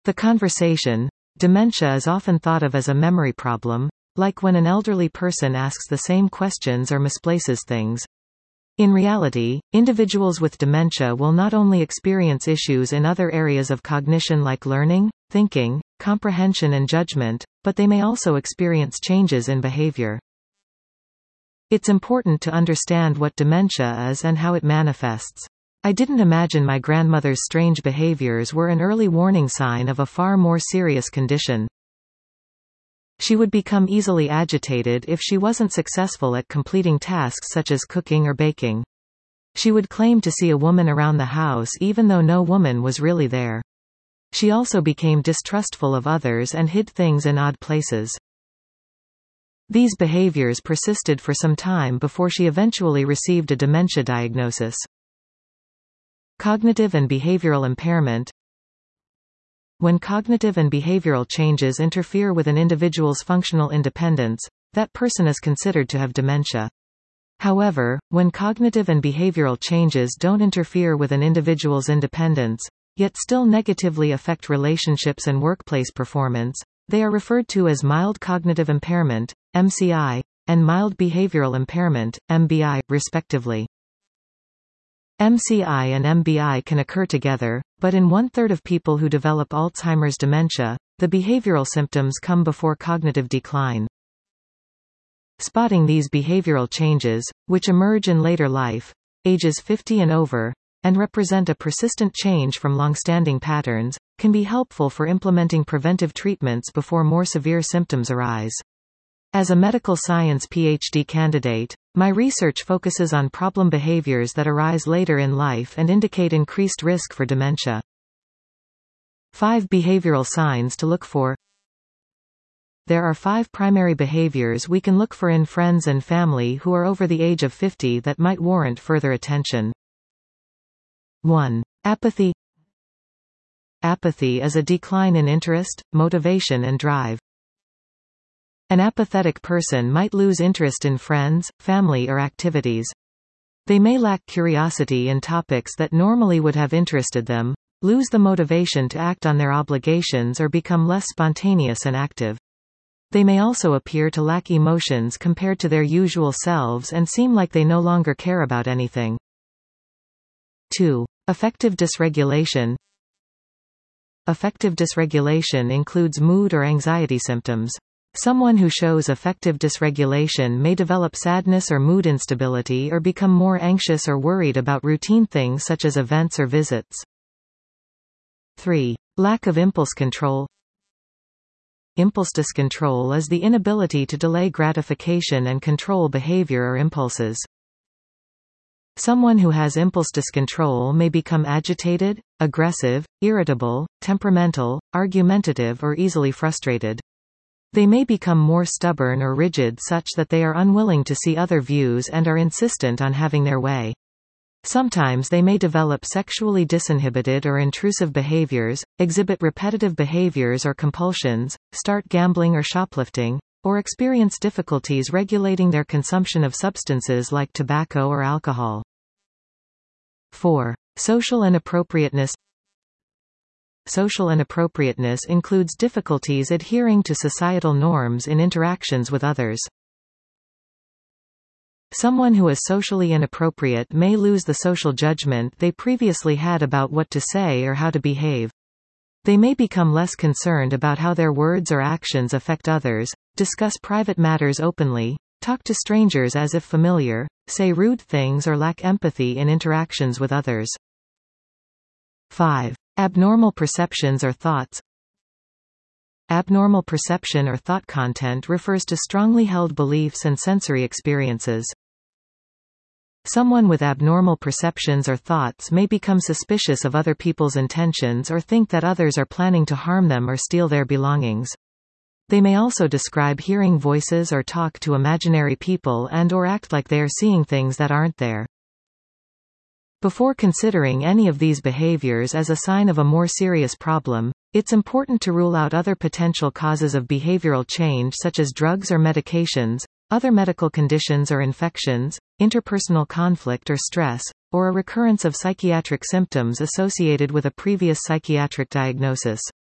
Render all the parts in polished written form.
The conversation. Dementia is often thought of as a memory problem, like when an elderly person asks the same questions or misplaces things. In reality, individuals with dementia will not only experience issues in other areas of cognition like learning, thinking, comprehension and judgment, but they may also experience changes in behavior. It's important to understand what dementia is and how it manifests. I didn't imagine my grandmother's strange behaviors were an early warning sign of a far more serious condition. She would become easily agitated if she wasn't successful at completing tasks such as cooking or baking. She would claim to see a woman around the house even though no woman was really there. She also became distrustful of others and hid things in odd places. These behaviors persisted for some time before she eventually received a dementia diagnosis. Cognitive and behavioral impairment. When cognitive and behavioral changes interfere with an individual's functional independence, that person is considered to have dementia. However, when cognitive and behavioral changes don't interfere with an individual's independence, yet still negatively affect relationships and workplace performance, they are referred to as mild cognitive impairment, MCI, and mild behavioral impairment, MBI, respectively. MCI and MBI can occur together, but in 1/3 of people who develop Alzheimer's dementia, the behavioral symptoms come before cognitive decline. Spotting these behavioral changes, which emerge in later life, ages 50 and over, and represent a persistent change from long-standing patterns, can be helpful for implementing preventive treatments before more severe symptoms arise. As a medical science PhD candidate, my research focuses on problem behaviors that arise later in life and indicate increased risk for dementia. 5 behavioral signs to look for. There are 5 primary behaviors we can look for in friends and family who are over the age of 50 that might warrant further attention. 1. Apathy. Apathy is a decline in interest, motivation and drive. An apathetic person might lose interest in friends, family or activities. They may lack curiosity in topics that normally would have interested them, lose the motivation to act on their obligations or become less spontaneous and active. They may also appear to lack emotions compared to their usual selves and seem like they no longer care about anything. 2. Affective dysregulation. Affective dysregulation includes mood or anxiety symptoms. Someone who shows affective dysregulation may develop sadness or mood instability or become more anxious or worried about routine things such as events or visits. 3. Lack of impulse control. Impulse dyscontrol is the inability to delay gratification and control behavior or impulses. Someone who has impulse dyscontrol may become agitated, aggressive, irritable, temperamental, argumentative or easily frustrated. They may become more stubborn or rigid such that they are unwilling to see other views and are insistent on having their way. Sometimes they may develop sexually disinhibited or intrusive behaviors, exhibit repetitive behaviors or compulsions, start gambling or shoplifting, or experience difficulties regulating their consumption of substances like tobacco or alcohol. 4. Social inappropriateness. Social inappropriateness includes difficulties adhering to societal norms in interactions with others. Someone who is socially inappropriate may lose the social judgment they previously had about what to say or how to behave. They may become less concerned about how their words or actions affect others, discuss private matters openly, talk to strangers as if familiar, say rude things or lack empathy in interactions with others. 5. Abnormal perceptions or thoughts. Abnormal perception or thought content refers to strongly held beliefs and sensory experiences. Someone with abnormal perceptions or thoughts may become suspicious of other people's intentions or think that others are planning to harm them or steal their belongings. They may also describe hearing voices or talk to imaginary people and/or act like they are seeing things that aren't there. Before considering any of these behaviors as a sign of a more serious problem, it's important to rule out other potential causes of behavioral change such as drugs or medications, other medical conditions or infections, interpersonal conflict or stress, or a recurrence of psychiatric symptoms associated with a previous psychiatric diagnosis.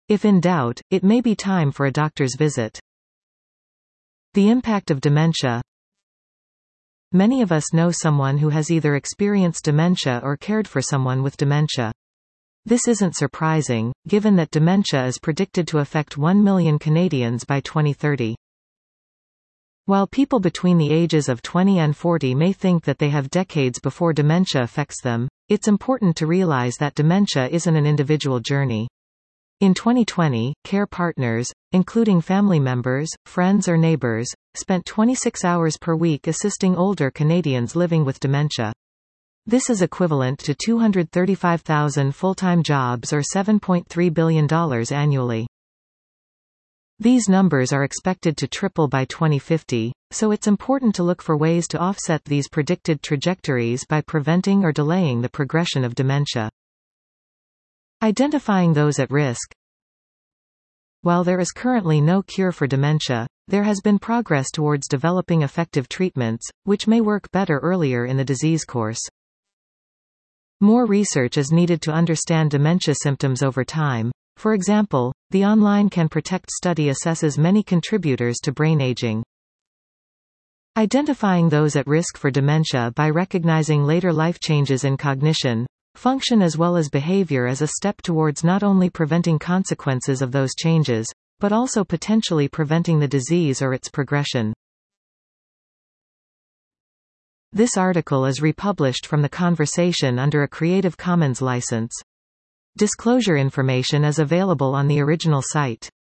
If in doubt, it may be time for a doctor's visit. The impact of dementia. Many of us know someone who has either experienced dementia or cared for someone with dementia. This isn't surprising, given that dementia is predicted to affect 1 million Canadians by 2030. While people between the ages of 20 and 40 may think that they have decades before dementia affects them, it's important to realize that dementia isn't an individual journey. In 2020, care partners, including family members, friends or neighbors, spent 26 hours per week assisting older Canadians living with dementia. This is equivalent to 235,000 full-time jobs or $7.3 billion annually. These numbers are expected to triple by 2050, so it's important to look for ways to offset these predicted trajectories by preventing or delaying the progression of dementia. Identifying those at risk. While there is currently no cure for dementia, there has been progress towards developing effective treatments, which may work better earlier in the disease course. More research is needed to understand dementia symptoms over time. For example, the Online Can Protect study assesses many contributors to brain aging. Identifying those at risk for dementia by recognizing later life changes in cognition, function as well as behavior as a step towards not only preventing consequences of those changes, but also potentially preventing the disease or its progression. This article is republished from the conversation under a Creative Commons license. Disclosure information is available on the original site.